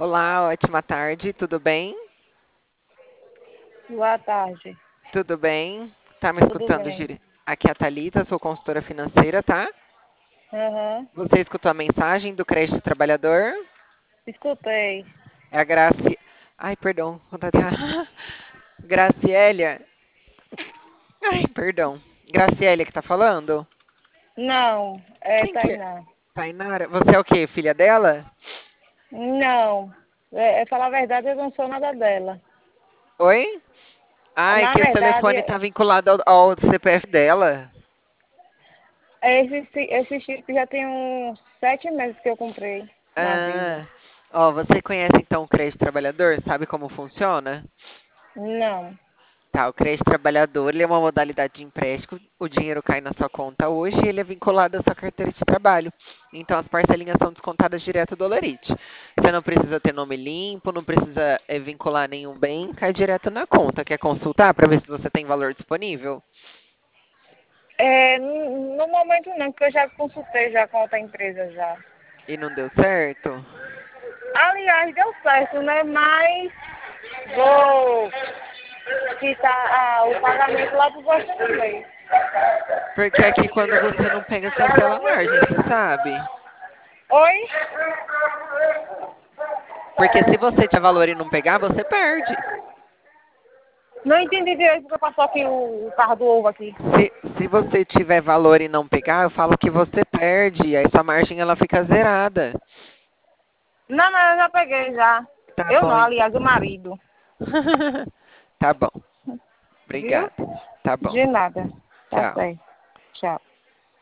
Olá, ótima tarde, tudo bem? Boa tarde. Tudo bem? Tá me Tudo escutando, bem? Aqui é a Thalita, sou consultora financeira, tá? Aham. Você escutou a mensagem do crédito trabalhador? Escutei. É a Graci... Ai, perdão. Gracielia. Ai, perdão. Gracielia que tá falando? Não, é Quem que é? Tainá. Tainara? Você é o quê? Filha dela? Não, falar a verdade, eu não sou nada dela. Oi? Ai, Na que esse verdade, telefone tá vinculado ao CPF dela. esse chip já tem uns 7 meses que eu comprei na Visa. Ah, ó, você conhece então o crédito trabalhador? Sabe como funciona? Não. Tá, o crédito trabalhador, ele é uma modalidade de empréstimo, o dinheiro cai na sua conta hoje e ele é vinculado à sua carteira de trabalho. Então as parcelinhas são descontadas direto do Olerite. Você não precisa ter nome limpo, não precisa vincular nenhum bem, cai direto na conta. Quer consultar para ver se você tem valor disponível? No momento não, porque eu já consultei já com outra empresa já. E não deu certo? Aliás, deu certo, né? Mas vou quitar o pagamento lá pro próximo mês. Porque aqui quando você não pega, cancela a margem, você sabe? Oi? Porque se você tiver valor e não pegar, você perde. Não entendi direito porque passou aqui o carro do ovo aqui. Se você tiver valor e não pegar, eu falo que você perde, aí sua margem ela fica zerada. Não, mas eu já peguei já. Tá Eu não, bom, então. aliás, o marido. Tá bom. Viu? Obrigada. Tá bom. De nada. Tá Tchau. certo. Tchau.